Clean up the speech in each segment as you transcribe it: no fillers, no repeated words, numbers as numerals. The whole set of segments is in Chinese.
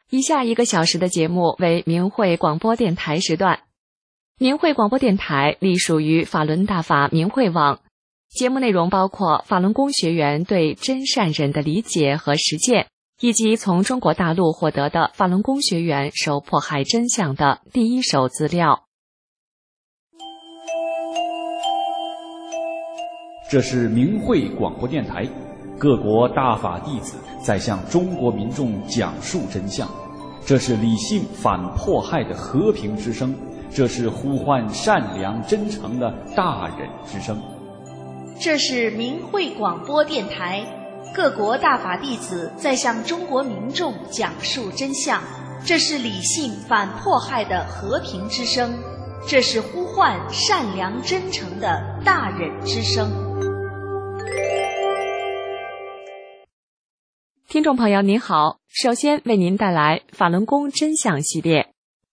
以下1个小时的节目为明慧广播电台时段。明慧广播电台隶属于法轮大法明慧网，节目内容包括法轮功学员对真善忍的理解和实践，以及从中国大陆获得的法轮功学员受迫害真相的第一手资料。 这是明慧广播电台，各国大法弟子在向中国民众讲述真相。这是理性反迫害的和平之声，这是呼唤善良真诚的大忍之声。 这是明慧广播电台，各国大法弟子在向中国民众讲述真相。这是理性反迫害的和平之声，这是呼唤善良真诚的大忍之声。 听众朋友您好，首先为您带来法轮功真相系列。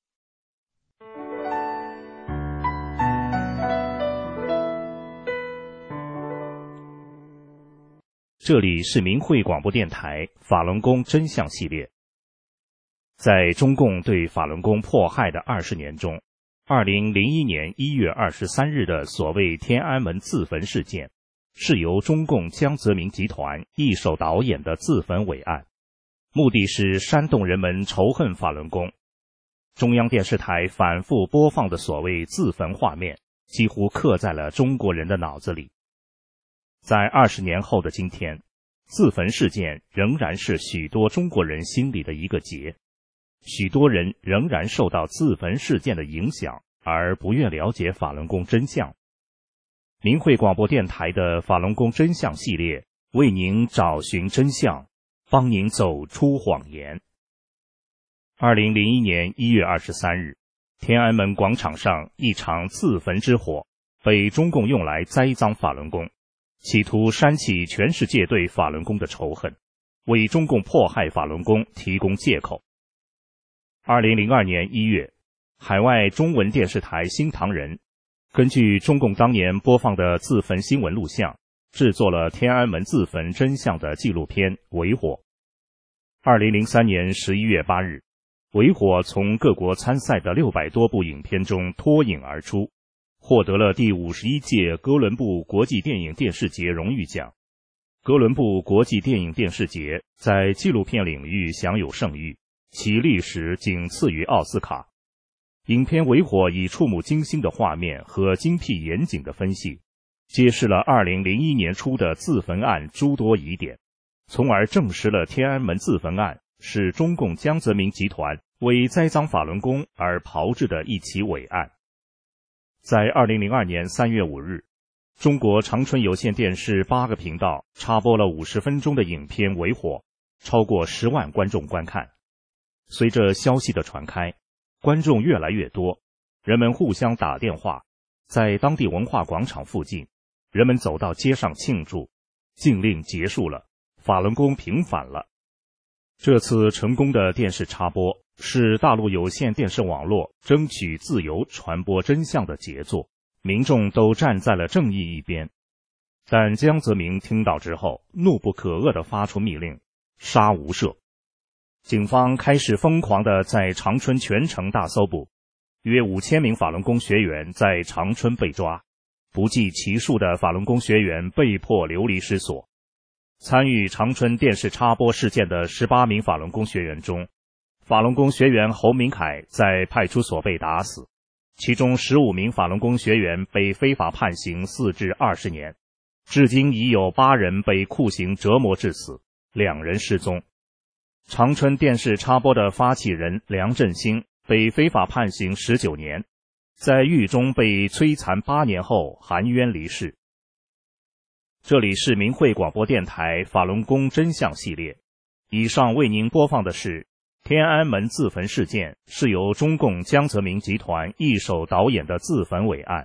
这里是明慧广播电台法轮功真相系列。在中共对法轮功迫害的20年中，2001年1月23日的所谓天安门自焚事件，是由中共江泽民集团一手导演的自焚伟案，目的是煽动人们仇恨法轮功。中央电视台反复播放的所谓自焚画面，几乎刻在了中国人的脑子里。在20年后的今天，自焚事件仍然是许多中国人心里的一个结，许多人仍然受到自焚事件的影响，而不愿了解法轮功真相。明慧广播电台的法轮功真相系列为您找寻真相，帮您走出谎言。2001年1月23日，天安门广场上一场自焚之火被中共用来栽赃法轮功，企图煽起全世界对法轮功的仇恨，为中共迫害法轮功提供借口。2002年1月，海外中文电视台新唐人根据中共当年播放的自焚新闻录像，制作了天安门自焚真相的纪录片《围火》。2003年11月8日，《围火》从各国参赛的600多部影片中脱颖而出，获得了第51届哥伦布国际电影电视节荣誉奖。哥伦布国际电影电视节在纪录片领域享有盛誉，其历史仅次于奥斯卡。影片《围火》以触目惊心的画面和精辟严谨的分析，揭示了2001年初的自焚案诸多疑点，从而证实了天安门自焚案是中共江泽民集团为栽赃法轮功而炮制的一起伪案。在2002年3月5日，中国长春有线电视8个频道插播了50分钟的影片《围火》，超过10万观众观看。随着消息的传开，观众越来越多，人们互相打电话，在当地文化广场附近，人们走到街上庆祝，禁令结束了，法轮功平反了。这次成功的电视插播是大陆有线电视网络争取自由传播真相的杰作，民众都站在了正义一边。但江泽民听到之后，怒不可遏地发出密令，杀无赦。警方开始疯狂地在长春全城大搜捕，约5000名法轮功学员在长春被抓，不计其数的法轮功学员被迫流离失所。参与长春电视插播事件的18名法轮功学员中，法轮功学员侯明凯在派出所被打死，其中15名法轮功学员被非法判刑4至20年，至今已有8人被酷刑折磨致死，2人失踪。长春电视插播的发起人梁振兴被非法判刑19年，在狱中被摧残8年后含冤离世。这里是明慧广播电台法轮功真相系列，以上为您播放的是天安门自焚事件是由中共江泽民集团一手导演的自焚伪案。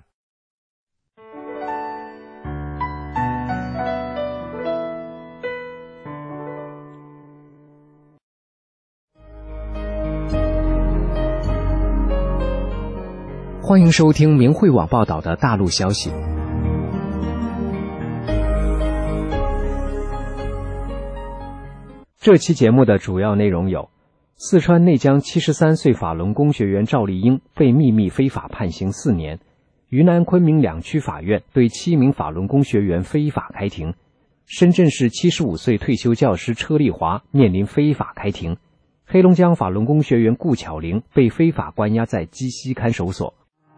欢迎收听明慧网报道的大陆消息。这期节目的主要内容有： 四川内江73岁法轮功学员赵丽英被秘密非法判刑4年。云南昆明2区法院对7名法轮功学员非法开庭。深圳市75岁退休教师车丽华面临非法开庭。黑龙江法轮功学员顾巧玲被非法关押在鸡西看守所。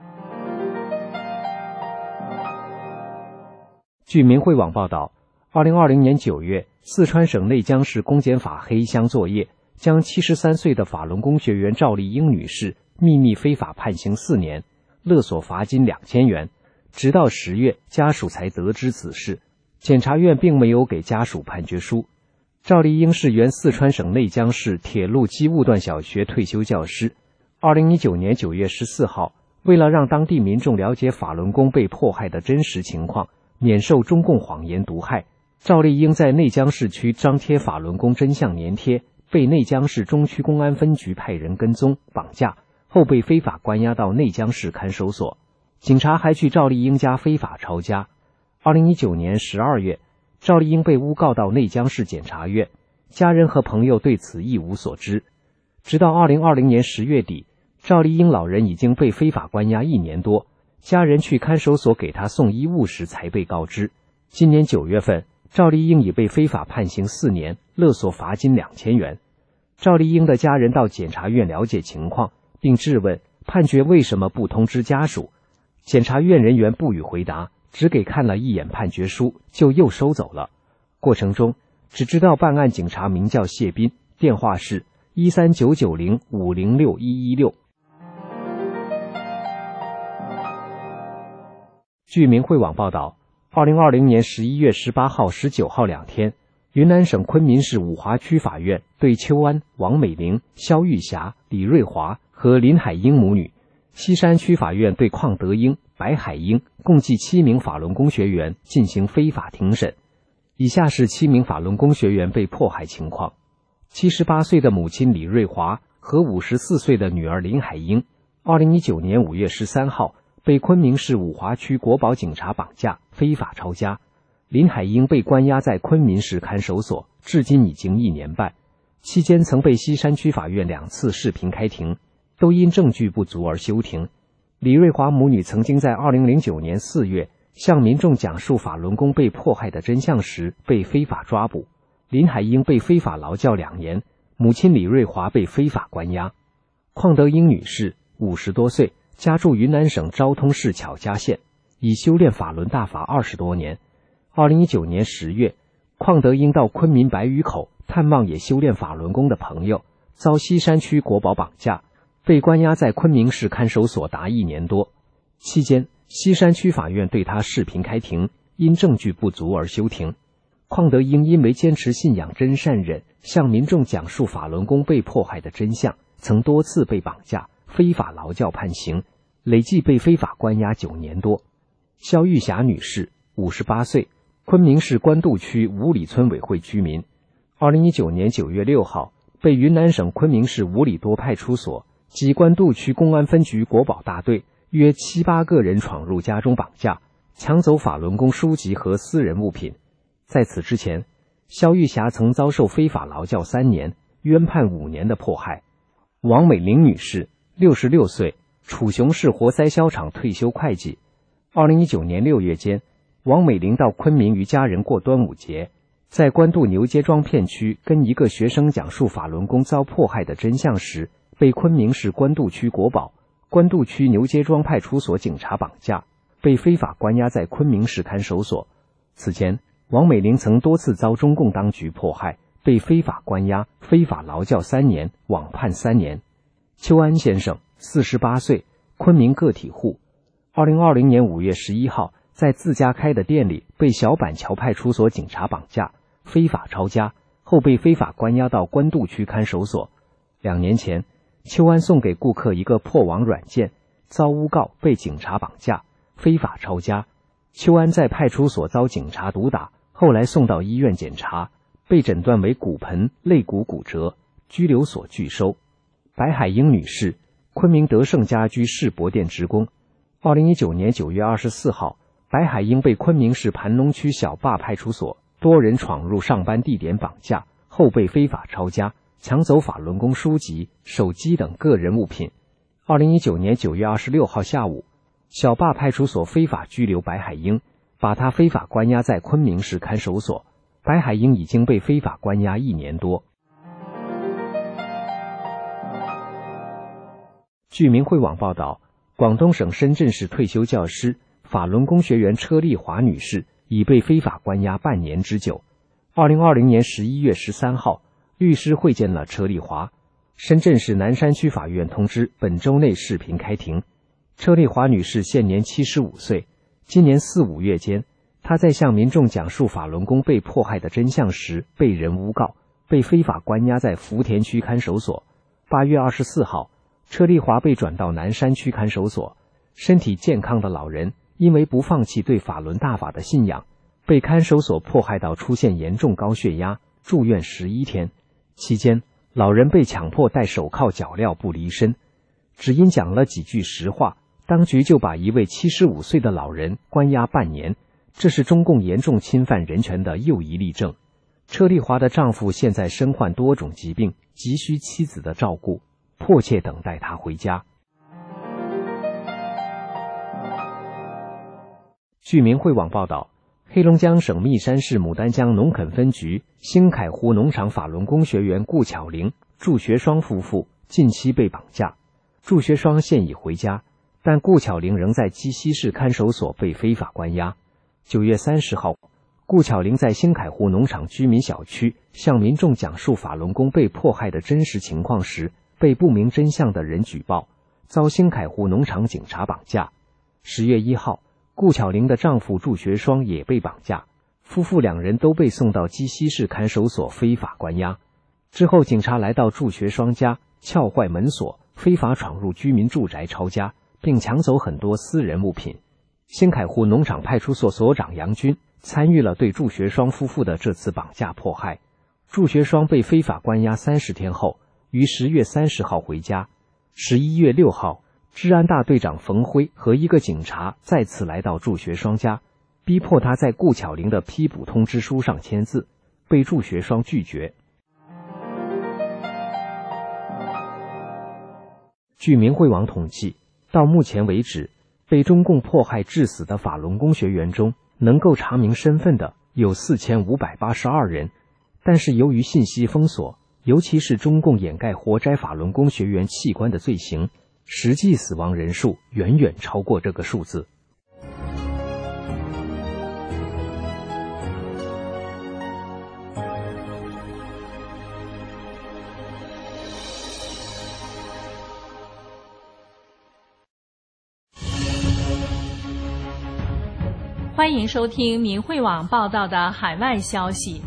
据明慧网报道，2020年9月，四川省内江市公检法黑箱作业，将73岁的法轮功学员赵丽英女士秘密非法判刑4年，勒索罚金2000元。直到10月，家属才得知此事，检察院并没有给家属判决书。赵丽英是原四川省内江市铁路机务段小学退休教师。2019年9月14号，为了让当地民众了解法轮功被迫害的真实情况，免受中共谎言毒害，赵丽英在内江市区张贴法轮功真相粘贴，被内江市中区公安分局派人跟踪绑架，后被非法关押到内江市看守所。警察还去赵丽英家非法抄家。2019年12月，赵丽英被诬告到内江市检察院，家人和朋友对此一无所知。直到2020年10月底，赵丽英老人已经被非法关押1年多，家人去看守所给他送衣物时才被告知。今年9月份，赵丽英已被非法判刑4年，勒索罚金2000元。赵丽英的家人到检察院了解情况，并质问判决为什么不通知家属。检察院人员不予回答，只给看了一眼判决书，就又收走了。过程中，只知道办案警察名叫谢斌，电话是13990506116。据明慧网报道，2020年11月18号、19号2天，云南省昆明市五华区法院对邱安、王美玲、肖玉霞、李瑞华和林海英母女，西山区法院对邝德英、白海英共计7名法轮功学员进行非法庭审。以下是7名法轮功学员被迫害情况。78岁的母亲李瑞华和54岁的女儿林海英，2019年5月13号被昆明市五华区国保警察绑架，非法抄家。林海英被关押在昆明市看守所，至今已经1年半，期间曾被西山区法院2次视频开庭，都因证据不足而休庭。李瑞华母女曾经在2009年4月向民众讲述法轮功被迫害的真相时被非法抓捕，林海英被非法劳教2年，母亲李瑞华被非法关押。邝德英女士50多岁，家住云南省昭通市巧家县，已修炼法轮大法20多年。2019年10月，邝德英到昆明白鱼口探望也修炼法轮功的朋友，遭西山区国保绑架，被关押在昆明市看守所达1年多。期间，西山区法院对他视频开庭，因证据不足而休庭。邝德英因为坚持信仰真善忍，向民众讲述法轮功被迫害的真相，曾多次被绑架、非法劳教判刑，累计被非法关押9年多。肖玉霞女士58岁，昆明市官渡区五里村委会居民，2019年9月6号被云南省昆明市五里多派出所及官渡区公安分局国保大队约7、8个人闯入家中绑架，抢走法轮功书籍和私人物品。在此之前，肖玉霞曾遭受非法劳教3年，冤判5年的迫害。王美玲女士66岁，楚雄市活塞销厂退休会计。2019年6月间，王美玲到昆明与家人过端午节，在官渡牛街庄片区跟一个学生讲述法轮功遭迫害的真相时，被昆明市官渡区国保、官渡区牛街庄派出所警察绑架，被非法关押在昆明市看守所。此前，王美玲曾多次遭中共当局迫害，被非法关押、非法劳教3年，网判3年。邱安先生48岁，昆明个体户，2020年5月11号在自家开的店里被小板桥派出所警察绑架，非法抄家，后被非法关押到官渡区看守所。2年前，邱安送给顾客一个破网软件，遭诬告被警察绑架，非法抄家。邱安在派出所遭警察毒打，后来送到医院检查，被诊断为骨盆肋骨骨折，拘留所拒收。白海英女士，昆明德胜家居世博店职工。2019年9月24号，白海英被昆明市盘龙区小坝派出所多人闯入上班地点绑架，后被非法抄家， 抢走法轮功书籍、手机等个人物品。2019年9月26号下午，小坝派出所非法拘留白海英，把他非法关押在昆明市看守所。白海英已经被非法关押1年多。据明慧网报道，广东省深圳市退休教师、法轮功学员车丽华女士已被非法关押半年之久。2020年11月13号，律师会见了车丽华。深圳市南山区法院通知本周内视频开庭。车丽华女士现年75岁，今年4、5月间，她在向民众讲述法轮功被迫害的真相时被人诬告，被非法关押在福田区看守所。8月24号，车丽华被转到南山区看守所。身体健康的老人因为不放弃对法轮大法的信仰，被看守所迫害到出现严重高血压，住院11天。期间，老人被强迫戴手铐脚镣不离身，只因讲了几句实话，当局就把一位75岁的老人关押半年，这是中共严重侵犯人权的又一例证。车丽华的丈夫现在身患多种疾病，急需妻子的照顾，迫切等待她回家。据明慧网报道，黑龙江省密山市牡丹江农垦分局兴凯湖农场法轮功学员顾巧玲、祝学双夫妇近期被绑架。祝学双现已回家，但顾巧玲仍在鸡西市看守所被非法关押。9月30号，顾巧玲在兴凯湖农场居民小区向民众讲述法轮功被迫害的真实情况时，被不明真相的人举报，遭兴凯湖农场警察绑架。10月1号，顾巧玲的丈夫祝学双也被绑架，夫妇2人都被送到鸡西市看守所非法关押。之后，警察来到祝学双家，撬坏门锁，非法闯入居民住宅抄家，并抢走很多私人物品。兴凯湖农场派出所所长杨军参与了对祝学双夫妇的这次绑架迫害。祝学双被非法关押30天后，于10月30号回家。11月6号，治安大队长冯辉和一个警察再次来到祝学双家，逼迫他在顾巧玲的批捕通知书上签字，被祝学双拒绝。据明慧网统计，到目前为止，被中共迫害致死的法轮功学员中，能够查明身份的有4582人，但是由于信息封锁，尤其是中共掩盖活摘法轮功学员器官的罪行，实际死亡人数远远超过这个数字。 欢迎收听明慧网报道的海外消息。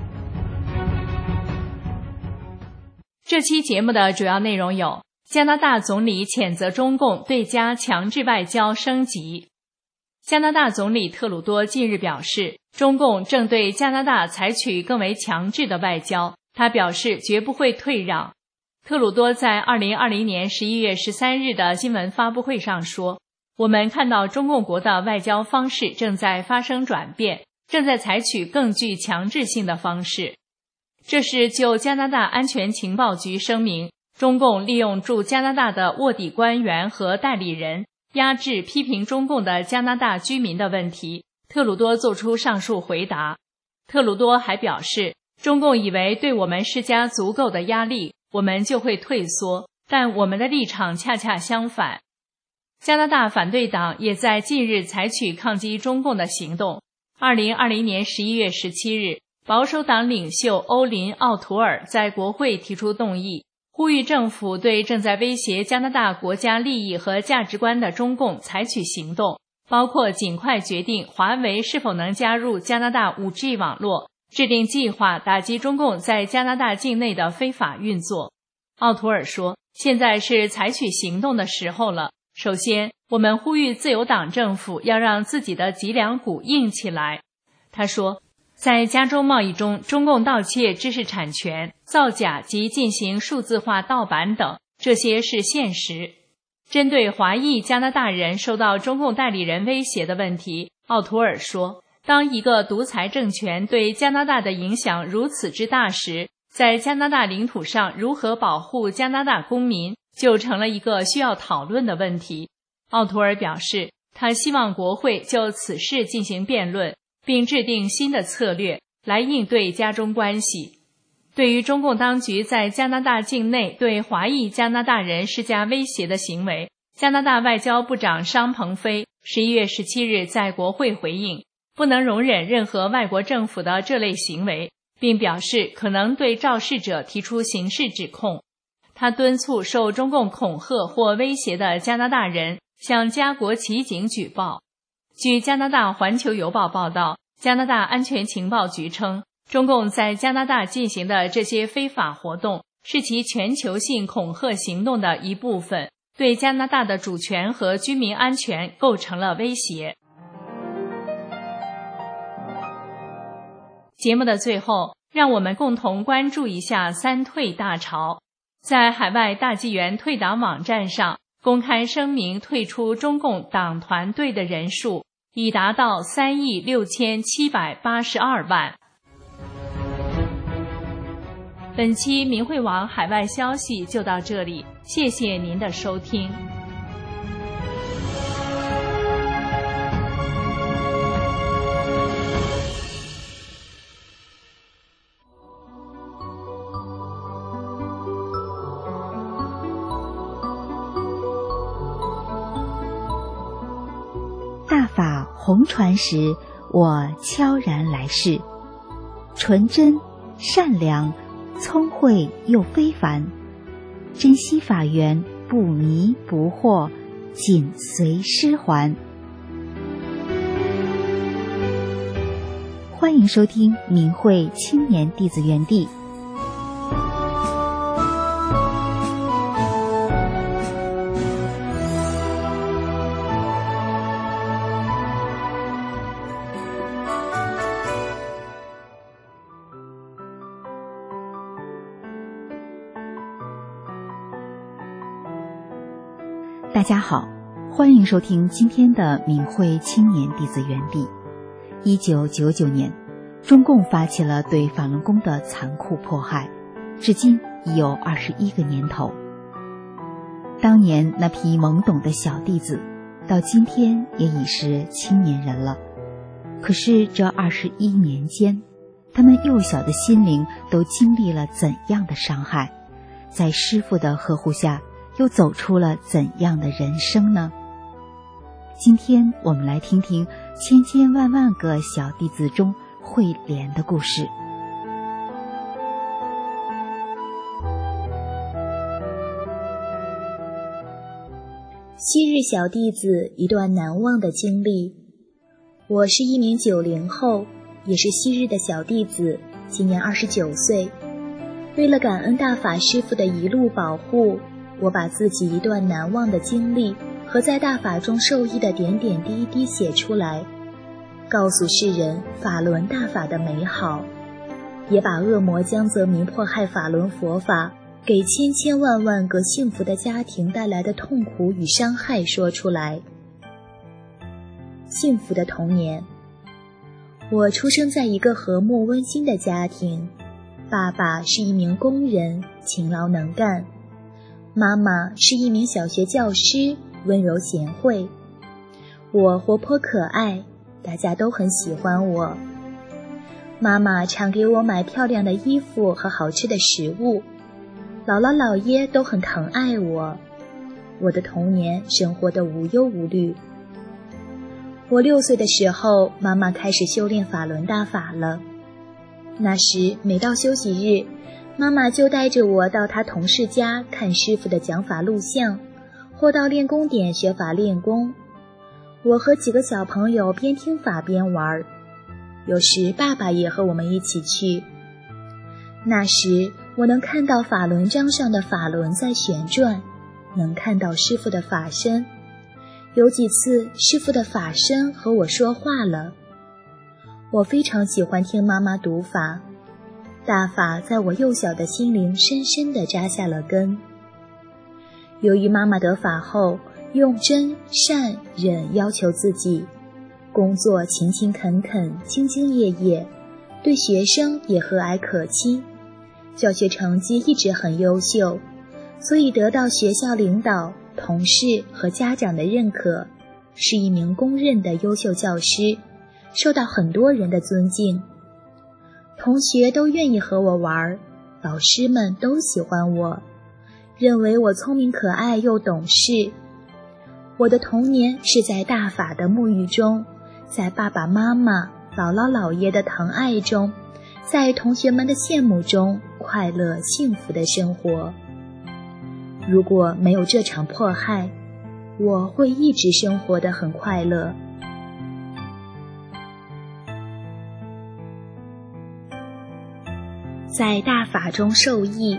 这期节目的主要内容有：加拿大总理谴责中共对加强制外交升级。加拿大总理特鲁多近日表示，中共正对加拿大采取更为强制的外交，他表示绝不会退让。特鲁多在2020年11月13日的新闻发布会上说，我们看到中共国的外交方式正在发生转变，正在采取更具强制性的方式。这是就加拿大安全情报局声明，中共利用驻加拿大的卧底官员和代理人压制批评中共的加拿大居民的问题。特鲁多作出上述回答。特鲁多还表示，中共以为对我们施加足够的压力，我们就会退缩，但我们的立场恰恰相反。加拿大反对党也在近日采取抗击中共的行动。2020年11月17日，保守党领袖欧林·奥图尔在国会提出动议，呼吁政府对正在威胁加拿大国家利益和价值观的中共采取行动，包括尽快决定华为是否能加入加拿大 5G 网络，制定计划打击中共在加拿大境内的非法运作。奥图尔说，现在是采取行动的时候了。首先，我们呼吁自由党政府要让自己的脊梁骨硬起来。他说，在加州贸易中，中共盗窃知识产权、造假及进行数字化盗版等，这些是现实。针对华裔加拿大人受到中共代理人威胁的问题，奥图尔说，当一个独裁政权对加拿大的影响如此之大时， 在加拿大领土上如何保护加拿大公民就成了一个需要讨论的问题。奥图尔表示，他希望国会就此事进行辩论，并制定新的策略来应对加中关系。对于中共当局在加拿大境内对华裔加拿大人施加威胁的行为，加拿大外交部长商鹏飞11月17日在国会回应，不能容忍任何外国政府的这类行为，并表示可能对肇事者提出刑事指控。他敦促受中共恐吓或威胁的加拿大人向加国骑警举报。据加拿大环球邮报报道，加拿大安全情报局称，中共在加拿大进行的这些非法活动是其全球性恐吓行动的一部分，对加拿大的主权和居民安全构成了威胁。节目的最后，让我们共同关注一下三退大潮。在海外大纪元退党网站上公开声明退出中共党团队的人数已达到3.6782亿。本期明慧网海外消息就到这里，谢谢您的收听。 大法红传时，我悄然来世，纯真、善良、聪慧又非凡，珍惜法缘，不迷不惑，紧随师还。欢迎收听明慧青年弟子园地。大家好，欢迎收听今天的明慧青年弟子园地。1999年，中共发起了对法轮功的残酷迫害，至今已有21个年头。当年那批懵懂的小弟子，到今天也已是青年人了。可是这21年间，他们幼小的心灵都经历了怎样的伤害？在师父的呵护下，又走出了怎样的人生呢？今天我们来听听千千万万个小弟子中慧莲的故事。 昔日小弟子一段难忘的经历。我是一名90后，也是昔日的小弟子，今年29岁。为了感恩大法师父的一路保护，我把自己一段难忘的经历和在大法中受益的点点滴滴写出来，告诉世人法轮大法的美好，也把恶魔江泽民迫害法轮佛法给千千万万个幸福的家庭带来的痛苦与伤害说出来。幸福的童年，我出生在一个和睦温馨的家庭，爸爸是一名工人，勤劳能干，妈妈是一名小学教师，温柔贤惠。我活泼可爱，大家都很喜欢我。妈妈常给我买漂亮的衣服和好吃的食物，姥姥姥爷都很疼爱我。我的童年生活得无忧无虑。我6岁的时候，妈妈开始修炼法轮大法了。那时每到休息日，妈妈就带着我到她同事家看师傅的讲法录像，或到练功点学法练功。我和几个小朋友边听法边玩，有时爸爸也和我们一起去。那时我能看到法轮章上的法轮在旋转，能看到师傅的法身。有几次师傅的法身和我说话了。我非常喜欢听妈妈读法，大法在我幼小的心灵深深地扎下了根。由于妈妈得法后用真善忍要求自己，工作勤勤恳恳，兢兢业业，对学生也和蔼可亲， 教学成绩一直很优秀，所以得到学校领导、同事和家长的认可，是一名公认的优秀教师，受到很多人的尊敬。同学都愿意和我玩，老师们都喜欢我，认为我聪明可爱又懂事。我的童年是在大法的沐浴中，在爸爸妈妈、姥姥姥爷的疼爱中，在同学们的羡慕中，快乐幸福的生活。如果没有这场迫害，我会一直生活得很快乐。在大法中受益。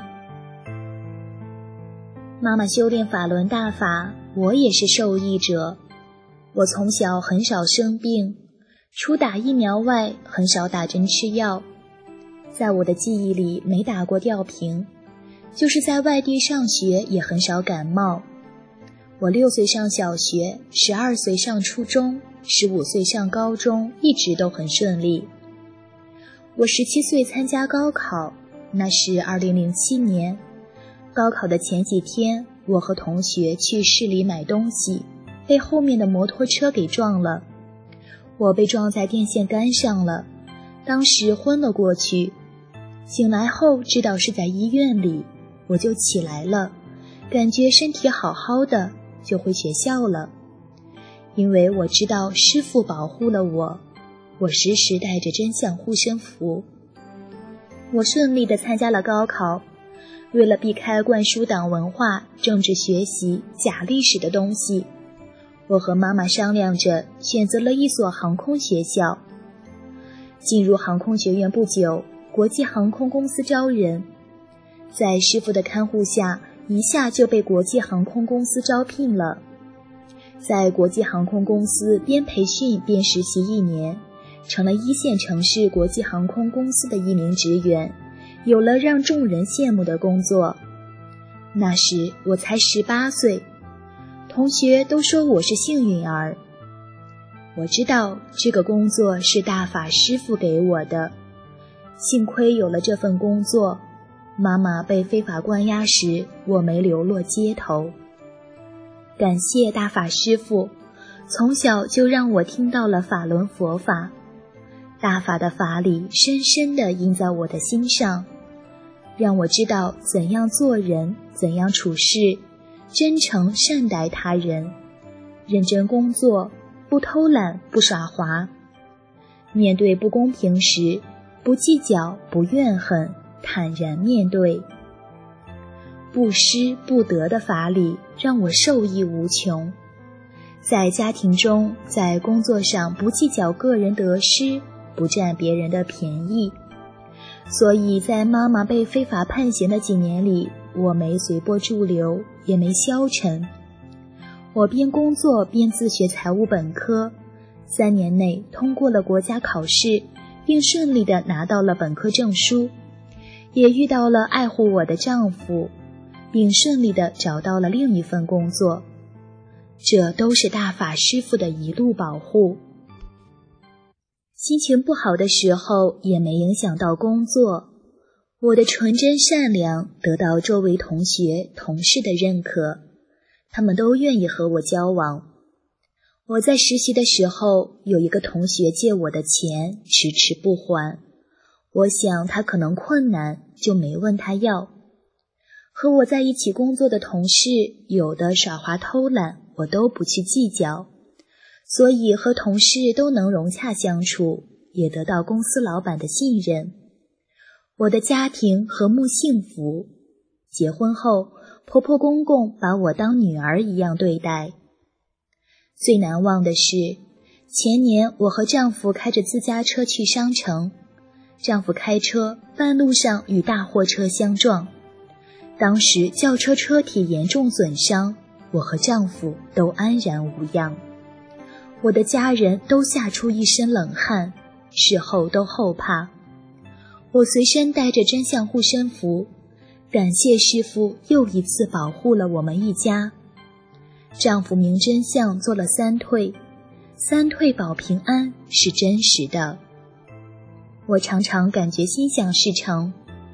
妈妈修炼法轮大法，我也是受益者。我从小很少生病，除打疫苗外，很少打针吃药。在我的记忆里，没打过吊瓶，就是在外地上学也很少感冒。我6岁上小学，12岁上初中，15岁上高中，一直都很顺利。我17岁参加高考，那是2007年。高考的前几天，我和同学去市里买东西，被后面的摩托车给撞了。我被撞在电线杆上了，当时昏了过去。醒来后知道是在医院里，我就起来了，感觉身体好好的，就回学校了。因为我知道师父保护了我，我时时带着真相护身符。我顺利地参加了高考，为了避开灌输党文化、政治学习、假历史的东西，我和妈妈商量着选择了一所航空学校。进入航空学院不久，国际航空公司招人，在师父的看护下，一下就被国际航空公司招聘了。在国际航空公司边培训边实习1年，成了1线城市国际航空公司的一名职员，有了让众人羡慕的工作。那时我才18岁，同学都说我是幸运儿。我知道这个工作是大法师父给我的，幸亏有了这份工作，妈妈被非法关押时，我没流落街头。感谢大法师父，从小就让我听到了法轮佛法，大法的法理深深地印在我的心上，让我知道怎样做人，怎样处事，真诚善待他人，认真工作，不偷懒，不耍滑。面对不公平时，不计较，不怨恨，坦然面对。不失不得的法理让我受益无穷。在家庭中，在工作上不计较个人得失，不占别人的便宜。所以在妈妈被非法判刑的几年里，我没随波逐流，也没消沉。我边工作边自学财务本科，3年内通过了国家考试，并顺利地拿到了本科证书，也遇到了爱护我的丈夫，并顺利地找到了另一份工作。这都是大法师父的一路保护。心情不好的时候也没影响到工作，我的纯真善良得到周围同学、同事的认可，他们都愿意和我交往。我在实习的时候，有一个同学借我的钱迟迟不还，我想他可能困难，就没问他要。和我在一起工作的同事，有的耍滑偷懒，我都不去计较，所以和同事都能融洽相处，也得到公司老板的信任。我的家庭和睦幸福，结婚后，婆婆公公把我当女儿一样对待。最难忘的是，前年我和丈夫开着自家车去商城，丈夫开车半路上与大货车相撞，当时轿车车体严重损伤，我和丈夫都安然无恙。我的家人都吓出一身冷汗，事后都后怕。我随身带着真相护身符，感谢师父又一次保护了我们一家。丈夫明真相做了3退，3退保平安是真实的。我常常感觉心想事成。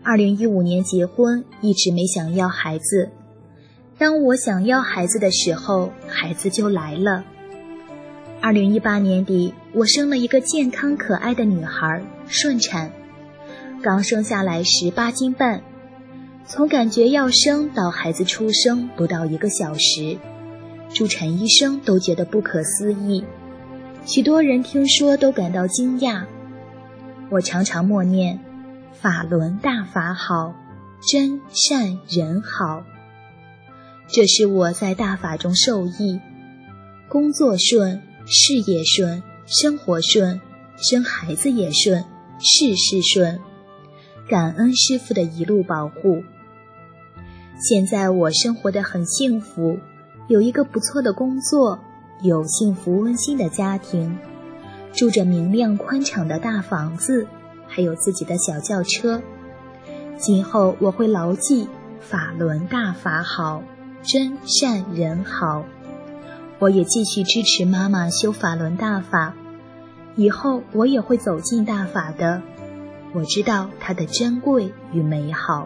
2015年结婚，一直没想要孩子。当我想要孩子的时候，孩子就来了。2018年底，我生了一个健康可爱的女孩，顺产。刚生下来时8斤半，从感觉要生到孩子出生不到1个小时，助产医生都觉得不可思议，许多人听说都感到惊讶。我常常默念：法轮大法好，真善人好。这是我在大法中受益，工作顺，事业顺，生活顺，生孩子也顺，事事顺，感恩师父的一路保护。现在我生活得很幸福，有一个不错的工作，有幸福温馨的家庭，住着明亮宽敞的大房子，还有自己的小轿车。今后我会牢记法轮大法好，真善人好。我也继续支持妈妈修法轮大法，以后我也会走进大法的，我知道它的珍贵与美好。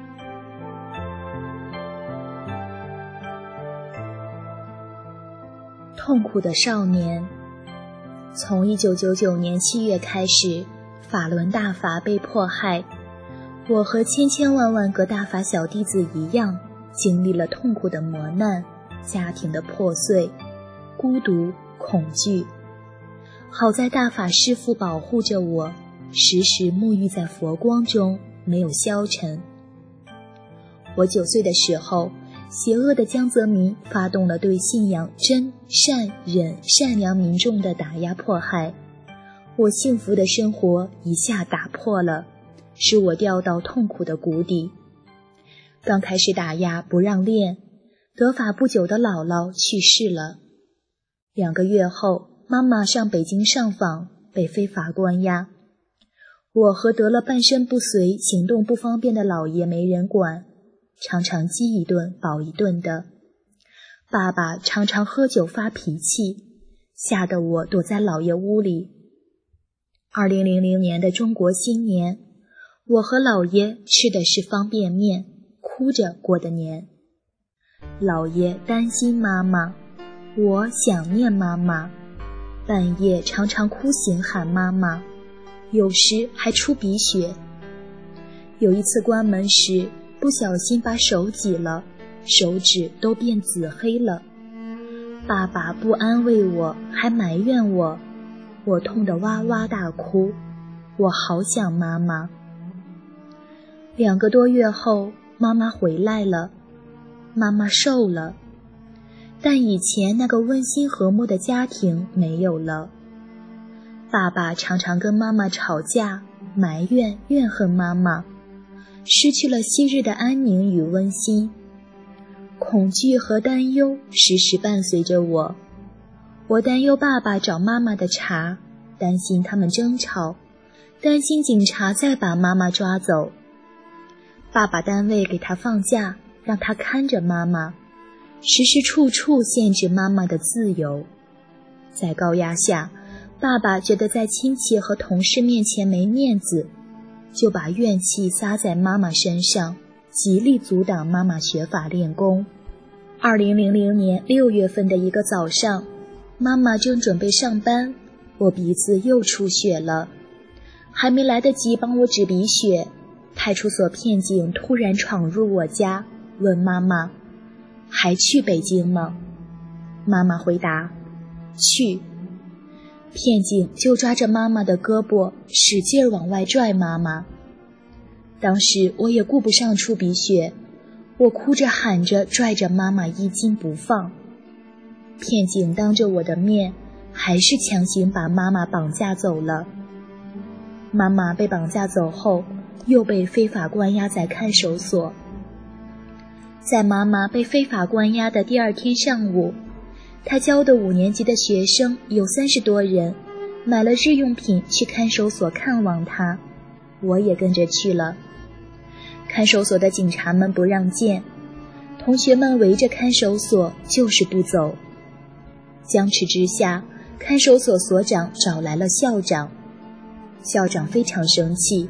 痛苦的少年。从1999年7月开始，法轮大法被迫害，我和千千万万个大法小弟子一样，经历了痛苦的磨难，家庭的破碎，孤独、恐惧。好在大法师父保护着我，时时沐浴在佛光中，没有消沉。我9岁的时候，邪恶的江泽民发动了对信仰真、善、忍、善良民众的打压迫害，我幸福的生活一下打破了，使我掉到痛苦的谷底。刚开始打压不让练，得法不久的姥姥去世了。2个月后，妈妈上北京上访，被非法关押。我和得了半身不遂、行动不方便的姥爷没人管，常常饥一顿饱一顿的。爸爸常常喝酒发脾气，吓得我躲在姥爷屋里。2000年的中国新年，我和姥爷吃的是方便面，哭着过的年。姥爷担心妈妈，我想念妈妈，半夜常常哭醒喊妈妈，有时还出鼻血。有一次关门时，不小心把手挤了，手指都变紫黑了。爸爸不安慰我，还埋怨我，我痛得哇哇大哭，我好想妈妈。2个多月后，妈妈回来了，妈妈瘦了，但以前那个温馨和睦的家庭没有了。爸爸常常跟妈妈吵架，埋怨怨恨妈妈，失去了昔日的安宁与温馨。恐惧和担忧时时伴随着我，我担忧爸爸找妈妈的茬，担心他们争吵，担心警察再把妈妈抓走。爸爸单位给他放假，让他看着妈妈，时时处处限制妈妈的自由。在高压下，爸爸觉得在亲戚和同事面前没面子，就把怨气撒在妈妈身上，极力阻挡妈妈学法练功。2000年6月份的一个早上，妈妈正准备上班，我鼻子又出血了，还没来得及帮我止鼻血，派出所片警突然闯入我家，问妈妈还去北京吗？妈妈回答去。片警就抓着妈妈的胳膊，使劲往外拽妈妈。当时我也顾不上出鼻血，我哭着喊着拽着妈妈衣襟不放。片警当着我的面，还是强行把妈妈绑架走了。妈妈被绑架走后，又被非法关押在看守所。在妈妈被非法关押的第2天上午，他教的5年级的学生有30多人，买了日用品去看守所看望他，我也跟着去了。看守所的警察们不让见，同学们围着看守所就是不走。僵持之下，看守所所长找来了校长。校长非常生气，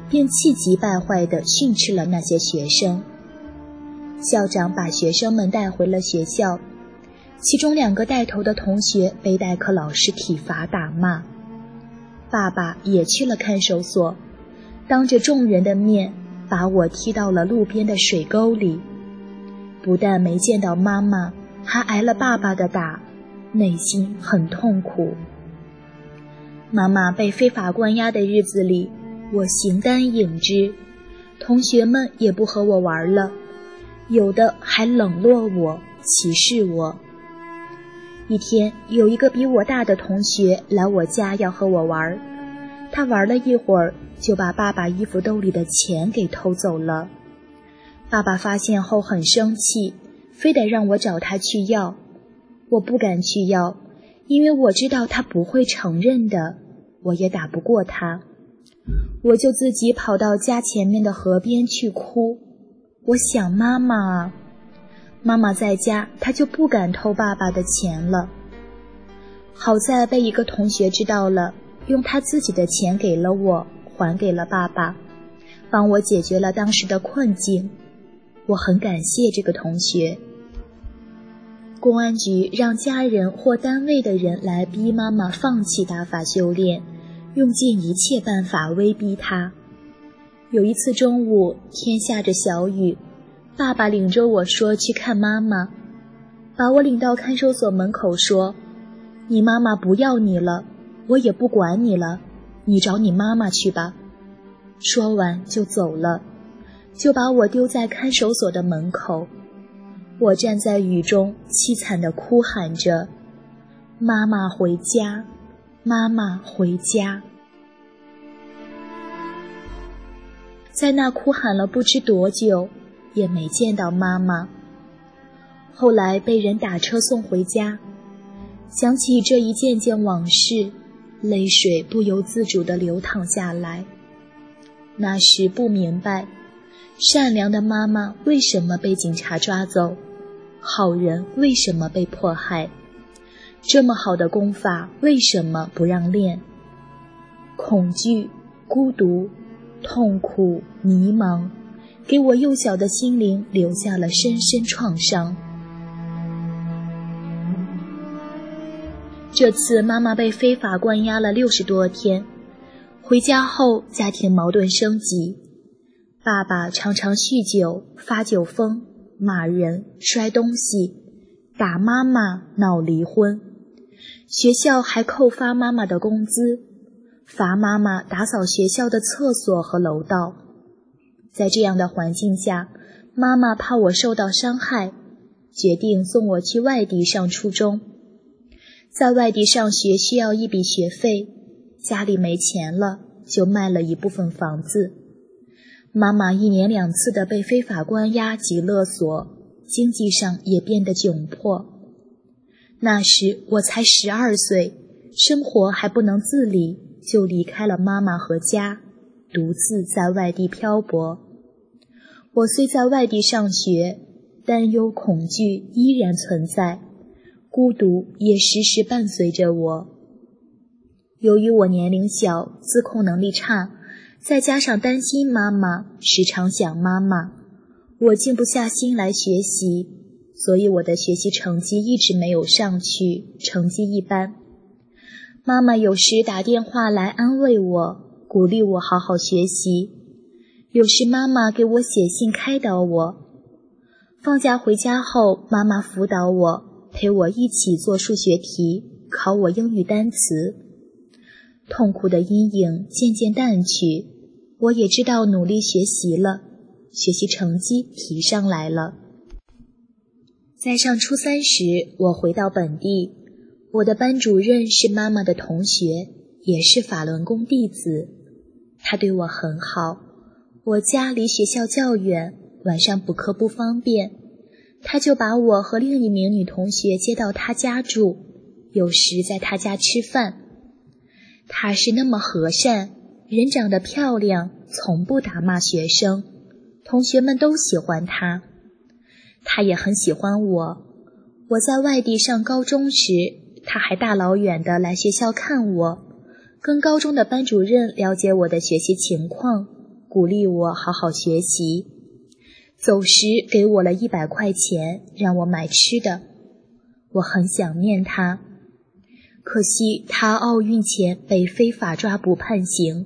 便气急败坏地训斥了那些学生。校长把学生们带回了学校，其中2个带头的同学被代课老师体罚打骂。爸爸也去了看守所，当着众人的面把我踢到了路边的水沟里。不但没见到妈妈，还挨了爸爸的打，内心很痛苦。妈妈被非法关押的日子里，我形单影只，同学们也不和我玩了，有的还冷落我，歧视我。一天，有一个比我大的同学来我家要和我玩，他玩了一会儿，就把爸爸衣服兜里的钱给偷走了。爸爸发现后很生气，非得让我找他去要。我不敢去要，因为我知道他不会承认的，我也打不过他。我就自己跑到家前面的河边去哭，我想妈妈啊。妈妈在家，他就不敢偷爸爸的钱了。好在被一个同学知道了，用他自己的钱给了我，还给了爸爸，帮我解决了当时的困境。我很感谢这个同学。公安局让家人或单位的人来逼妈妈放弃大法修炼，用尽一切办法威逼她。有一次中午，天下着小雨，爸爸领着我说去看妈妈，把我领到看守所门口说，你妈妈不要你了，我也不管你了，你找你妈妈去吧。说完就走了，就把我丢在看守所的门口。我站在雨中凄惨地哭喊着，妈妈回家，妈妈回家。在那哭喊了不知多久，也没见到妈妈。后来被人打车送回家，想起这一件件往事，泪水不由自主地流淌下来。那时不明白，善良的妈妈为什么被警察抓走，好人为什么被迫害，这么好的功法为什么不让练？恐惧、孤独、痛苦、迷茫，给我幼小的心灵留下了深深创伤。这次妈妈被非法关押了60多天，回家后家庭矛盾升级，爸爸常常酗酒、发酒疯、骂人、摔东西、打妈妈、闹离婚。学校还扣发妈妈的工资，罚妈妈打扫学校的厕所和楼道。在这样的环境下，妈妈怕我受到伤害，决定送我去外地上初中。在外地上学需要一笔学费，家里没钱了，就卖了一部分房子。妈妈1年2次的被非法关押及勒索，经济上也变得窘迫。那时我才12岁，生活还不能自理，就离开了妈妈和家，独自在外地漂泊。我虽在外地上学，担忧恐惧依然存在，孤独也时时伴随着我。由于我年龄小，自控能力差，再加上担心妈妈，时常想妈妈，我静不下心来学习，所以我的学习成绩一直没有上去，成绩一般。妈妈有时打电话来安慰我，鼓励我好好学习，有时妈妈给我写信开导我。放假回家后，妈妈辅导我，陪我一起做数学题，考我英语单词。痛苦的阴影渐渐淡去，我也知道努力学习了，学习成绩提上来了。在上初3时，我回到本地，我的班主任是妈妈的同学，也是法轮功弟子，他对我很好。我家离学校较远，晚上补课不方便，他就把我和另一名女同学接到他家住，有时在他家吃饭。他是那么和善，人长得漂亮，从不打骂学生，同学们都喜欢他。他也很喜欢我。我在外地上高中时，他还大老远的来学校看我，跟高中的班主任了解我的学习情况， 鼓励我好好学习，走时给我了100块钱让我买吃的。我很想念他，可惜他奥运前被非法抓捕判刑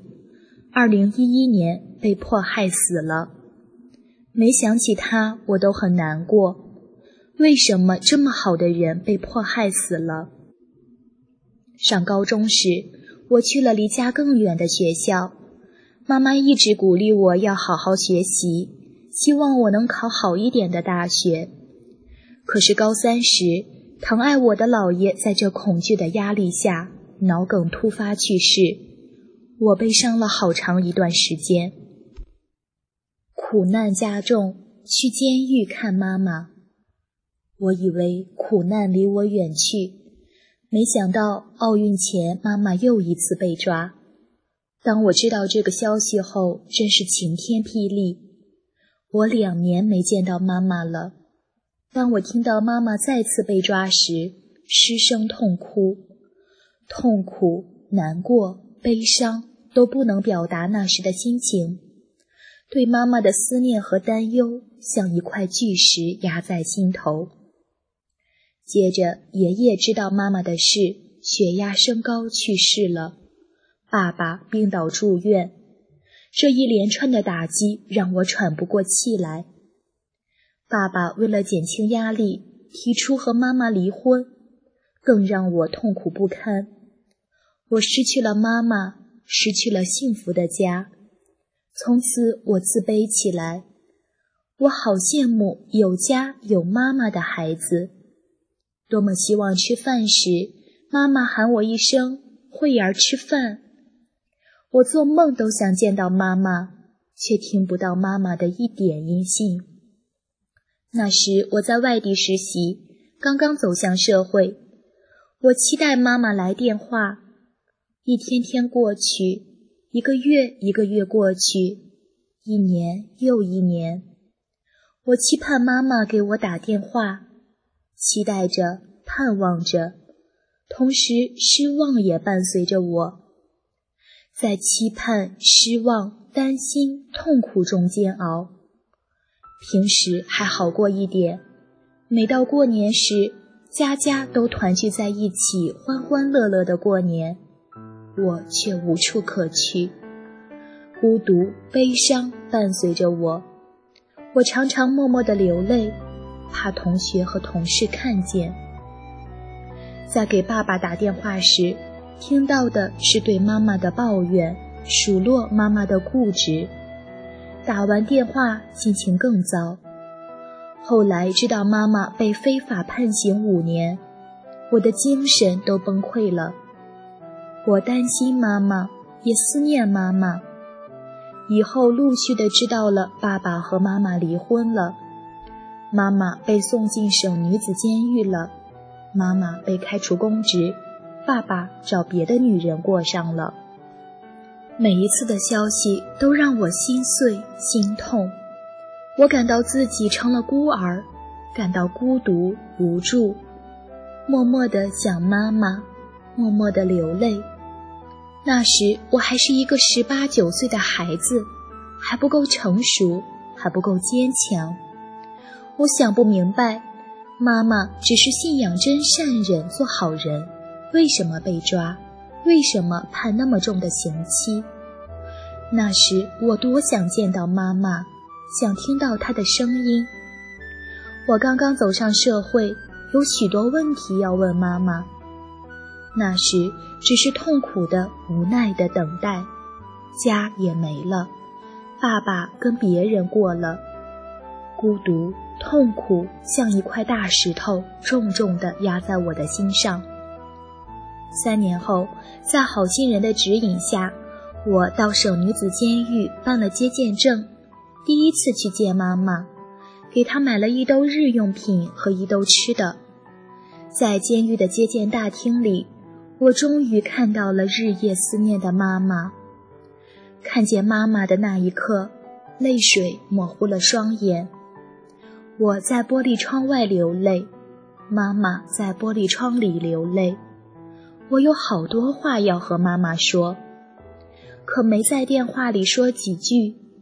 ，2011年被迫害死了。每想起他我都很难过，为什么这么好的人被迫害死了？上高中时，我去了离家更远的学校，妈妈一直鼓励我要好好学习，希望我能考好一点的大学。可是高3时，疼爱我的姥爷在这恐惧的压力下脑梗突发去世，我悲伤了好长一段时间。苦难加重，去监狱看妈妈。我以为苦难离我远去，没想到奥运前妈妈又一次被抓。当我知道这个消息后，真是晴天霹雳。我2年没见到妈妈了。当我听到妈妈再次被抓时，失声痛哭，痛苦、难过、悲伤都不能表达那时的心情。对妈妈的思念和担忧像一块巨石压在心头。接着爷爷知道妈妈的事，血压升高去世了，爸爸病倒住院。这一连串的打击让我喘不过气来。爸爸为了减轻压力，提出和妈妈离婚，更让我痛苦不堪。我失去了妈妈，失去了幸福的家。从此我自卑起来，我好羡慕有家有妈妈的孩子，多么希望吃饭时妈妈喊我一声慧儿吃饭。我做梦都想见到妈妈，却听不到妈妈的一点音信。那时我在外地实习，刚刚走向社会，我期待妈妈来电话。一天天过去，一个月一个月过去，一年又一年。我期盼妈妈给我打电话，期待着，盼望着，同时失望也伴随着我。在期盼、失望、担心、痛苦中煎熬。平时还好过一点，每到过年时，家家都团聚在一起，欢欢乐乐的过年，我却无处可去。孤独、悲伤伴随着我，我常常默默地流泪，怕同学和同事看见。在给爸爸打电话时，听到的是对妈妈的抱怨，数落妈妈的固执。打完电话，心情更糟。后来知道妈妈被非法判刑5年，我的精神都崩溃了。我担心妈妈，也思念妈妈。以后陆续的知道了爸爸和妈妈离婚了，妈妈被送进省女子监狱了，妈妈被开除公职，爸爸找别的女人过上了。每一次的消息都让我心碎心痛，我感到自己成了孤儿，感到孤独无助，默默地想妈妈，默默地流泪。那时我还是一个18、19岁的孩子，还不够成熟，还不够坚强。我想不明白，妈妈只是信仰真善忍做好人，为什么被抓？为什么判那么重的刑期？那时我多想见到妈妈，想听到她的声音。我刚刚走上社会，有许多问题要问妈妈。那时只是痛苦的、无奈的等待，家也没了，爸爸跟别人过了，孤独、痛苦像一块大石头，重重地压在我的心上。3年后，在好心人的指引下，我到省女子监狱办了接见证，第一次去见妈妈，给她买了1兜日用品和1兜吃的。在监狱的接见大厅里，我终于看到了日夜思念的妈妈。看见妈妈的那一刻，泪水模糊了双眼。我在玻璃窗外流泪，妈妈在玻璃窗里流泪。我有好多话要和妈妈说，可没在电话里说几句，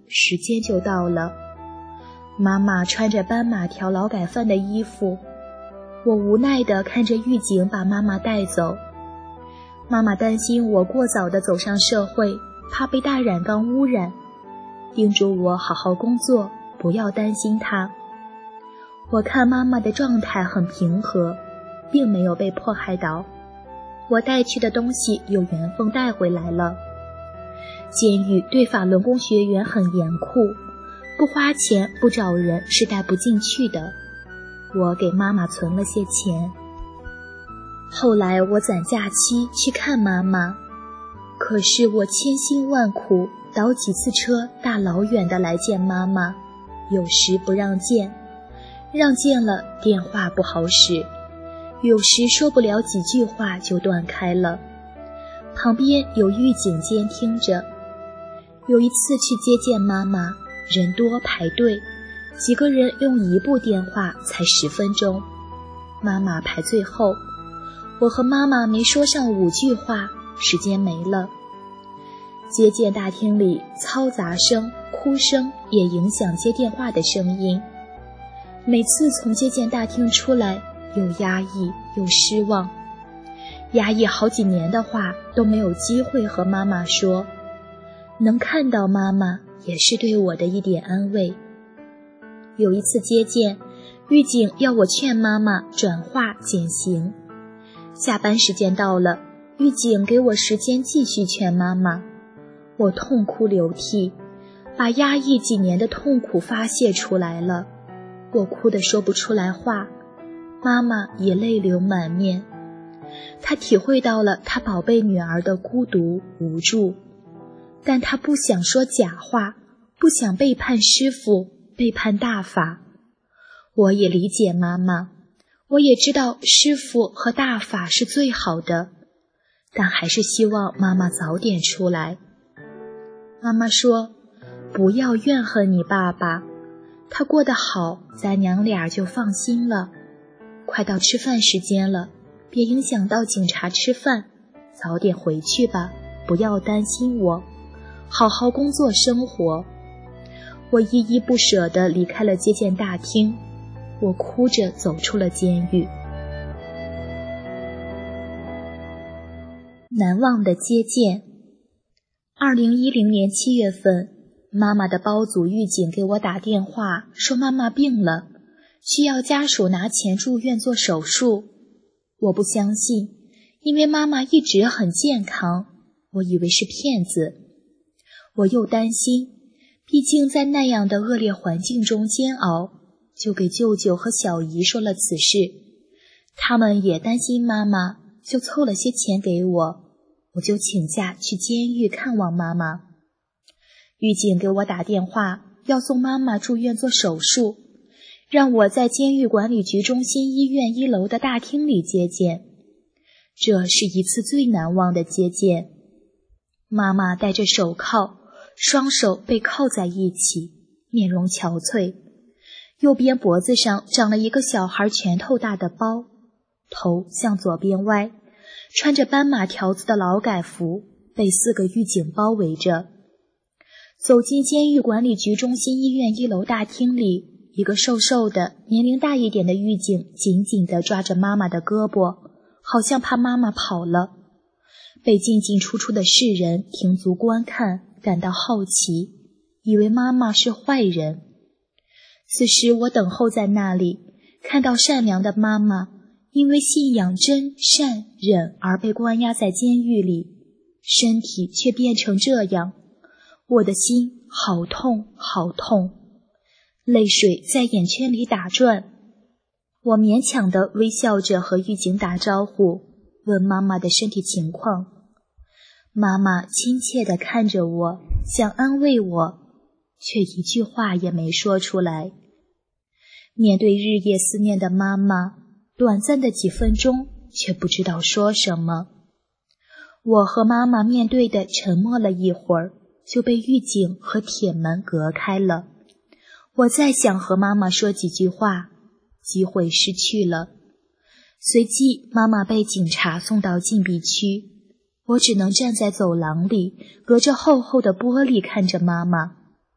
时间就到了。妈妈穿着斑马条劳改犯的衣服，我无奈地看着狱警把妈妈带走。妈妈担心我过早地走上社会，怕被大染缸污染，叮嘱我好好工作，不要担心她。我看妈妈的状态很平和，并没有被迫害到。我带去的东西有缘分带回来了。监狱对法轮功学员很严酷，不花钱不找人是带不进去的。我给妈妈存了些钱。后来我攒假期去看妈妈，可是我千辛万苦倒几次车大老远的来见妈妈，有时不让见，让见了电话不好使，有时说不了几句话就断开了。旁边有狱警监听着。有一次去接见妈妈，人多排队，几个人用1部电话才10分钟，妈妈排最后。我和妈妈没说上5句话，时间没了。接见大厅里嘈杂声、哭声也影响接电话的声音。每次从接见大厅出来，又压抑又失望，压抑好几年的话都没有机会和妈妈说，能看到妈妈也是对我的一点安慰。有一次接见，狱警要我劝妈妈转化减刑。下班时间到了，狱警给我时间继续劝妈妈。我痛哭流涕，把压抑几年的痛苦发泄出来了。我哭得说不出来话，妈妈也泪流满面。她体会到了她宝贝女儿的孤独无助，但她不想说假话，不想背叛师父，背叛大法。我也理解妈妈，我也知道师父和大法是最好的，但还是希望妈妈早点出来。妈妈说，不要怨恨你爸爸，他过得好，咱娘俩就放心了。快到吃饭时间了，别影响到警察吃饭，早点回去吧，不要担心我，好好工作生活。我依依不舍地离开了接见大厅，我哭着走出了监狱。难忘的接见。2010年7月份，妈妈的包组狱警给我打电话说妈妈病了，需要家属拿钱住院做手术。我不相信，因为妈妈一直很健康，我以为是骗子。我又担心，毕竟在那样的恶劣环境中煎熬，就给舅舅和小姨说了此事。他们也担心妈妈，就凑了些钱给我，我就请假去监狱看望妈妈。狱警给我打电话，要送妈妈住院做手术，让我在监狱管理局中心医院1楼的大厅里接见。这是一次最难忘的接见。妈妈戴着手铐，双手被铐在一起，面容憔悴，右边脖子上长了一个小孩拳头大的包，头向左边歪，穿着斑马条子的劳改服，被4个狱警包围着。走进监狱管理局中心医院1楼大厅里，一个瘦瘦的年龄大一点的狱警紧紧地抓着妈妈的胳膊，好像怕妈妈跑了。被进进出出的世人停足观看，感到好奇，以为妈妈是坏人。此时我等候在那里，看到善良的妈妈因为信仰真善忍而被关押在监狱里，身体却变成这样，我的心好痛好痛，泪水在眼圈里打转。我勉强地微笑着和狱警打招呼，问妈妈的身体情况。妈妈亲切地看着我，想安慰我，却一句话也没说出来。面对日夜思念的妈妈，短暂的几分钟却不知道说什么。我和妈妈面对的沉默了一会儿，就被狱警和铁门隔开了。我再想和妈妈说几句话，机会失去了。随即妈妈被警察送到禁闭区，我只能站在走廊里，隔着厚厚的玻璃看着妈妈。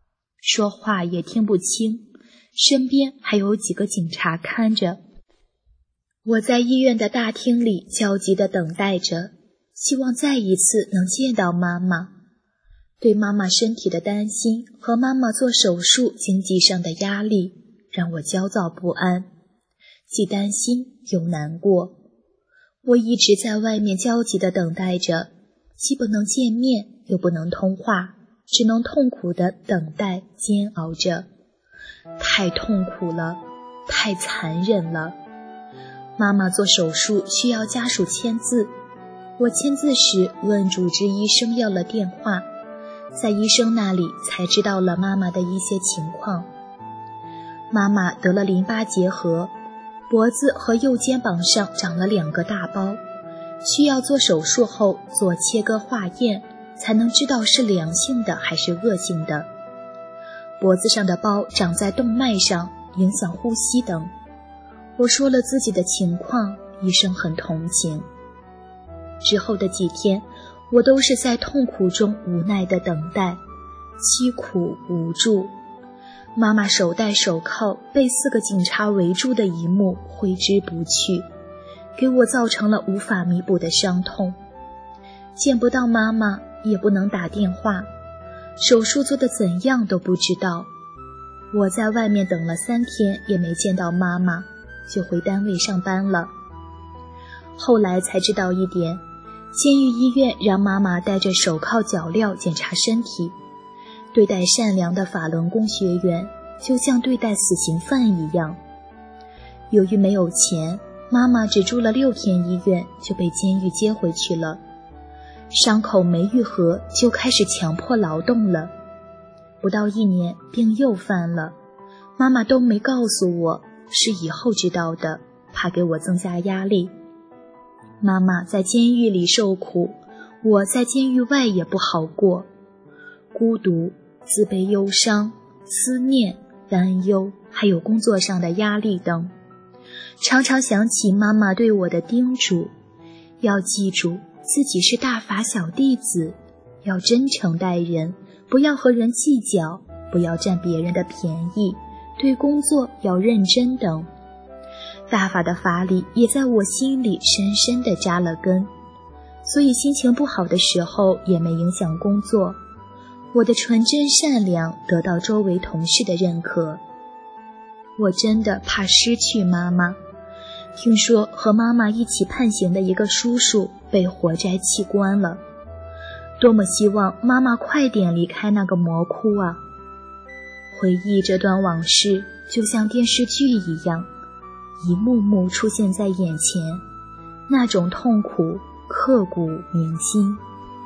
说话也听不清，身边还有几个警察看着。我在医院的大厅里焦急地等待着，希望再一次能见到妈妈。对妈妈身体的担心和妈妈做手术经济上的压力让我焦躁不安，既担心又难过。我一直在外面焦急地等待着，既不能见面又不能通话，只能痛苦地等待煎熬着。太痛苦了，太残忍了。妈妈做手术需要家属签字，我签字时问主治医生要了电话，在医生那里才知道了妈妈的一些情况。妈妈得了淋巴结核，脖子和右肩膀上长了2个大包，需要做手术后做切割化验，才能知道是良性的还是恶性的。脖子上的包长在动脉上，影响呼吸等。我说了自己的情况，医生很同情。之后的几天，我都是在痛苦中无奈的等待，凄苦无助。妈妈手戴手铐被4个警察围住的一幕挥之不去，给我造成了无法弥补的伤痛。见不到妈妈，也不能打电话，手术做得怎样都不知道。我在外面等了3天也没见到妈妈，就回单位上班了。后来才知道一点，监狱医院让妈妈戴着手铐脚镣检查身体，对待善良的法轮功学员就像对待死刑犯一样。由于没有钱，妈妈只住了6天医院就被监狱接回去了。伤口没愈合就开始强迫劳动了，不到1年病又犯了，妈妈都没告诉我，是以后知道的，怕给我增加压力。妈妈在监狱里受苦，我在监狱外也不好过，孤独、自卑、忧伤、思念、担忧，还有工作上的压力等。常常想起妈妈对我的叮嘱，要记住自己是大法小弟子，要真诚待人，不要和人计较，不要占别人的便宜，对工作要认真等。大法的法理也在我心里深深地扎了根，所以心情不好的时候也没影响工作。我的纯真善良得到周围同事的认可。我真的怕失去妈妈。听说和妈妈一起判刑的一个叔叔被活摘器官了，多么希望妈妈快点离开那个魔窟啊！回忆这段往事，就像电视剧一样，一幕幕出现在眼前，那种痛苦刻骨铭心。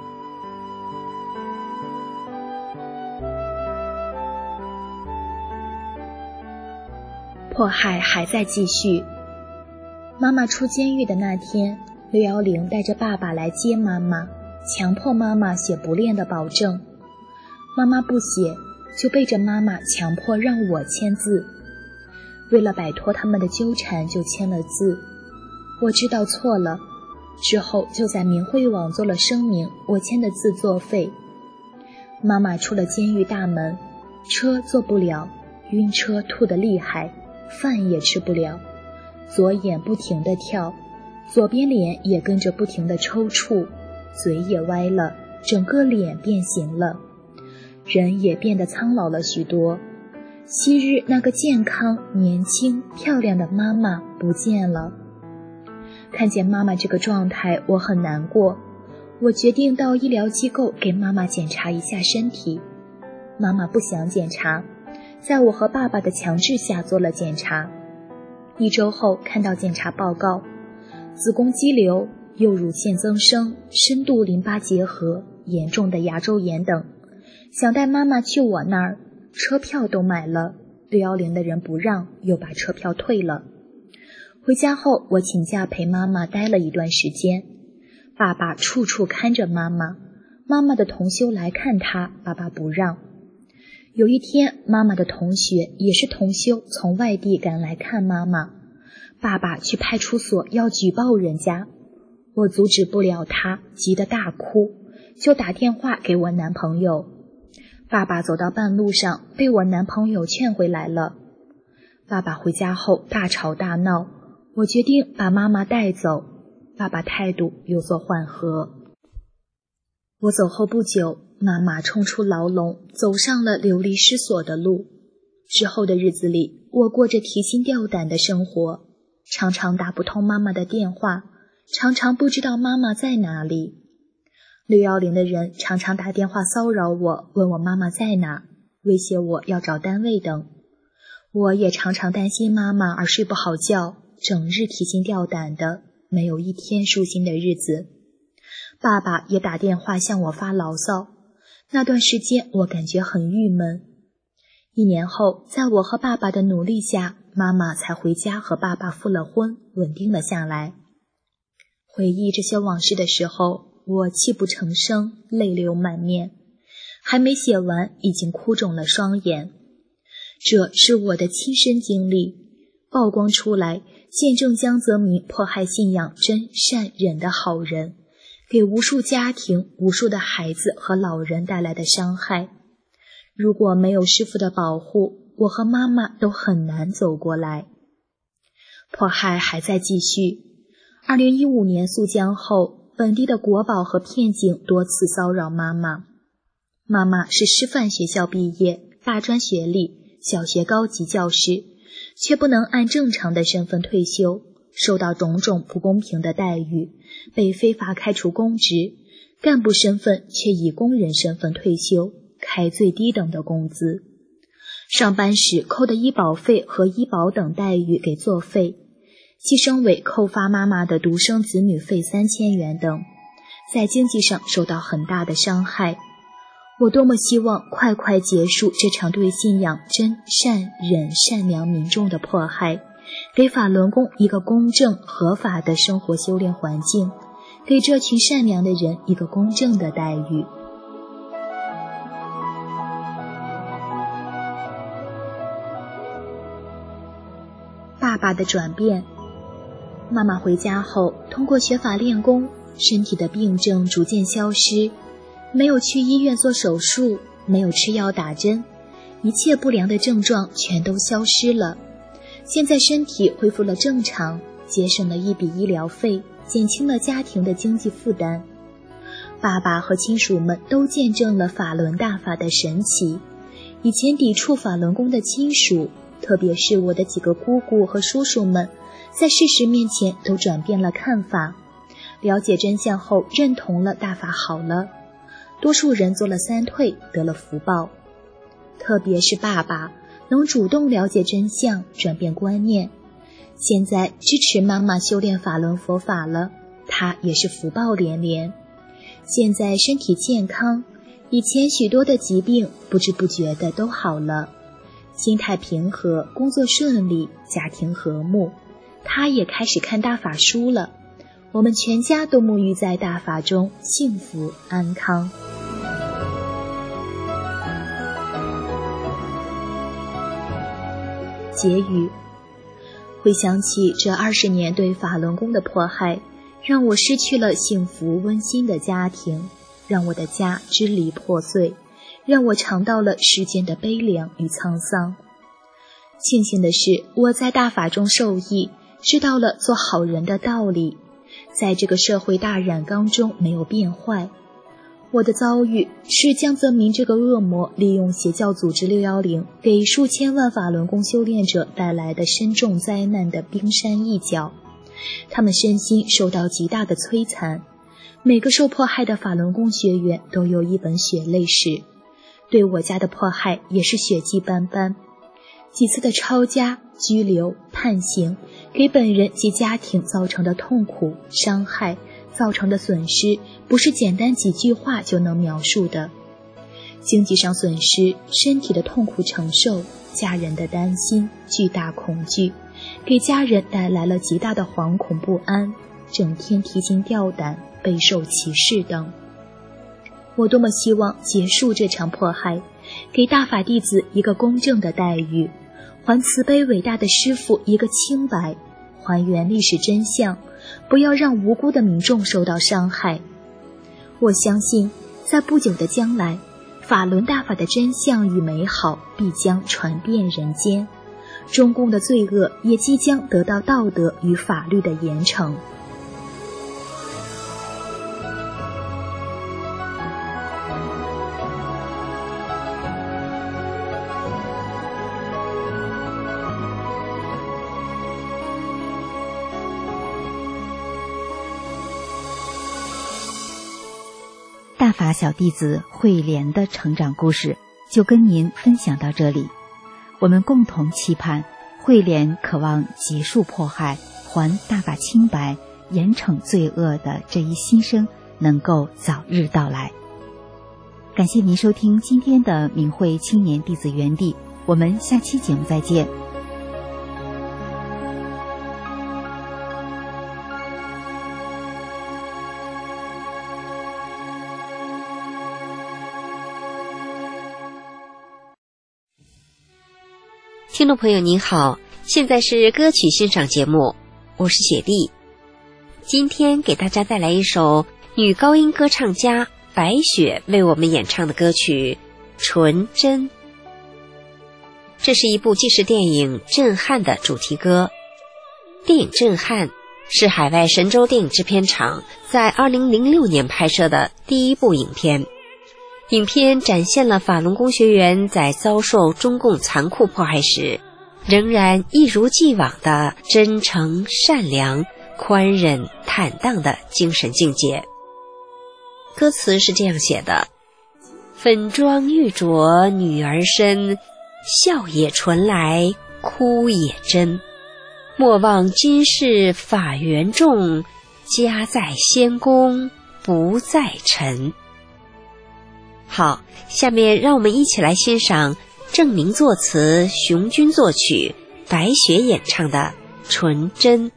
迫害还在继续。妈妈出监狱的那天，610带着爸爸来接妈妈，强迫妈妈写不练的保证。妈妈不写，就背着妈妈强迫让我签字。为了摆脱他们的纠缠，就签了字。我知道错了，之后就在明慧网做了声明，我签的字作废。妈妈出了监狱大门，车坐不了，晕车吐得厉害，饭也吃不了，左眼不停地跳，左边脸也跟着不停地抽搐，嘴也歪了，整个脸变形了，人也变得苍老了许多。昔日那个健康、年轻、漂亮的妈妈不见了。看见妈妈这个状态，我很难过。我决定到医疗机构给妈妈检查一下身体。妈妈不想检查，在我和爸爸的强制下做了检查。1周后看到检查报告，子宫肌瘤、右乳腺增生、深度淋巴结核、严重的牙周炎等。想带妈妈去我那儿，车票都买了，610的人不让，又把车票退了。回家后，我请假陪妈妈待了一段时间。爸爸处处看着妈妈，妈妈的同修来看她，爸爸不让。有一天，妈妈的同学也是同修从外地赶来看妈妈，爸爸去派出所要举报人家，我阻止不了他，急得大哭，就打电话给我男朋友。 爸爸走到半路上，被我男朋友劝回来了。爸爸回家后大吵大闹，我决定把妈妈带走，爸爸态度有所缓和。我走后不久，妈妈冲出牢笼，走上了流离失所的路。之后的日子里，我过着提心吊胆的生活，常常打不通妈妈的电话，常常不知道妈妈在哪里。610的人常常打电话骚扰我，问我妈妈在哪，威胁我要找单位等。我也常常担心妈妈而睡不好觉，整日提心吊胆的，没有一天舒心的日子。爸爸也打电话向我发牢骚，那段时间我感觉很郁闷。1年后，在我和爸爸的努力下，妈妈才回家和爸爸复了婚，稳定了下来。回忆这些往事的时候，我泣不成声，泪流满面，还没写完，已经哭肿了双眼。这是我的亲身经历，曝光出来，见证江泽民迫害信仰真善忍的好人，给无数家庭、无数的孩子和老人带来的伤害。如果没有师父的保护，我和妈妈都很难走过来。迫害还在继续。2015年肃江后，本地的国保和片警多次骚扰妈妈。妈妈是师范学校毕业，大专学历，小学高级教师，却不能按正常的身份退休，受到种种不公平的待遇，被非法开除公职，干部身份却以工人身份退休，开最低等的工资，上班时扣的医保费和医保等待遇给作废，计生委扣发妈妈的独生子女费3000元等，在经济上受到很大的伤害。我多么希望快快结束这场对信仰真善忍善良民众的迫害，给法轮功一个公正合法的生活修炼环境，给这群善良的人一个公正的待遇。爸爸的转变。妈妈回家后，通过学法练功，身体的病症逐渐消失，没有去医院做手术，没有吃药打针，一切不良的症状全都消失了。现在身体恢复了正常，节省了一笔医疗费，减轻了家庭的经济负担。爸爸和亲属们都见证了法轮大法的神奇。以前抵触法轮功的亲属，特别是我的几个姑姑和叔叔们，在事实面前都转变了看法，了解真相后认同了大法好了。多数人做了3退，得了福报。特别是爸爸能主动了解真相，转变观念，现在支持妈妈修炼法轮佛法了，他也是福报连连。现在身体健康，以前许多的疾病不知不觉的都好了，心态平和，工作顺利，家庭和睦。他也开始看大法书了，我们全家都沐浴在大法中，幸福安康。结语。回想起这20年对法轮功的迫害，让我失去了幸福温馨的家庭，让我的家支离破碎，让我尝到了世间的悲凉与沧桑。庆幸的是，我在大法中受益，知道了做好人的道理，在这个社会大染缸中没有变坏。我的遭遇是江泽民这个恶魔利用邪教组织610给数千万法轮功修炼者带来的深重灾难的冰山一角，他们身心受到极大的摧残。每个受迫害的法轮功学员都有一本血泪史，对我家的迫害也是血迹斑斑。几次的抄家、拘留、判刑，给本人及家庭造成的痛苦、伤害，造成的损失，不是简单几句话就能描述的。经济上损失，身体的痛苦承受，家人的担心，巨大恐惧，给家人带来了极大的惶恐不安，整天提心吊胆，备受歧视等。我多么希望结束这场迫害，给大法弟子一个公正的待遇，还慈悲伟大的师父一个清白，还原历史真相，不要让无辜的民众受到伤害。我相信在不久的将来， 法轮大法的真相与美好必将传遍人间，中共的罪恶也即将得到道德与法律的严惩。 大法小弟子慧莲的成长故事就跟您分享到这里。我们共同期盼慧莲渴望结束迫害、还大法清白、严惩罪恶的这一心声能够早日到来。感谢您收听今天的明慧青年弟子园地，我们下期节目再见。 听众朋友您好，现在是歌曲欣赏节目，我是雪莉。今天给大家带来一首女高音歌唱家白雪为我们演唱的歌曲《纯真》。这是一部纪实电影《震撼》的主题歌。电影《震撼》是海外神州电影制片厂在2006年拍摄的第一部影片。影片展现了法轮功学员在遭受中共残酷迫害时，仍然一如既往的真诚、善良、宽忍、坦荡的精神境界。歌词是这样写的：粉妆玉琢女儿身，笑也纯来，哭也真。莫忘今世法缘重，家在仙宫不在尘。好，下面让我们一起来欣赏郑明作词、熊军作曲、白雪演唱的《纯真》。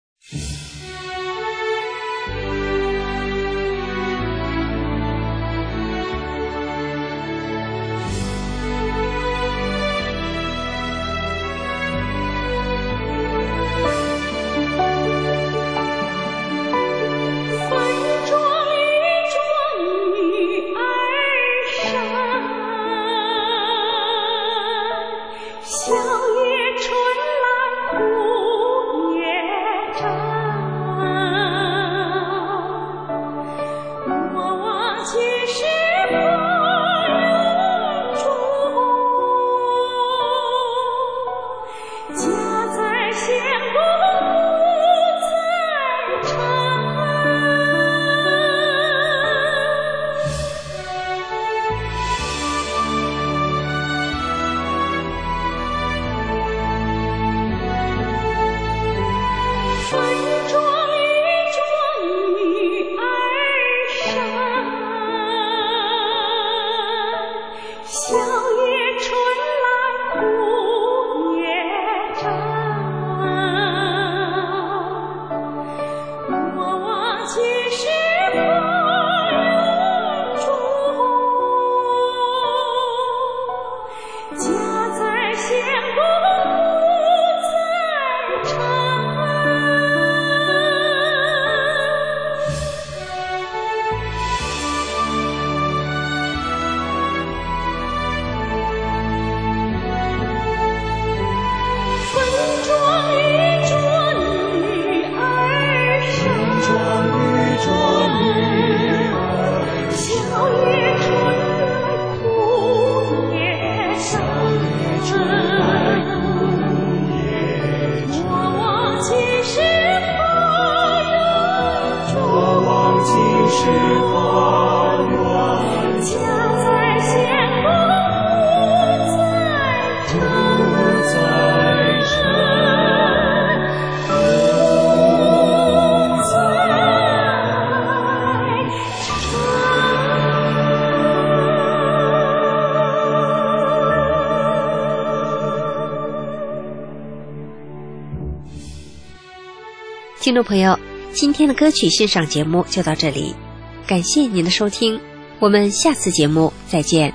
听众朋友，今天的歌曲欣赏节目就到这里，感谢您的收听，我们下次节目再见。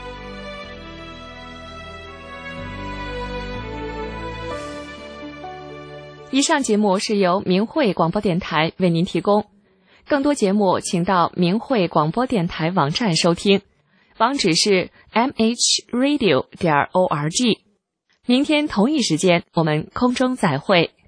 以上节目是由明慧广播电台为您提供，更多节目请到明慧广播电台网站收听。 网址是 mhradio.org。明天同一时间我们空中再会。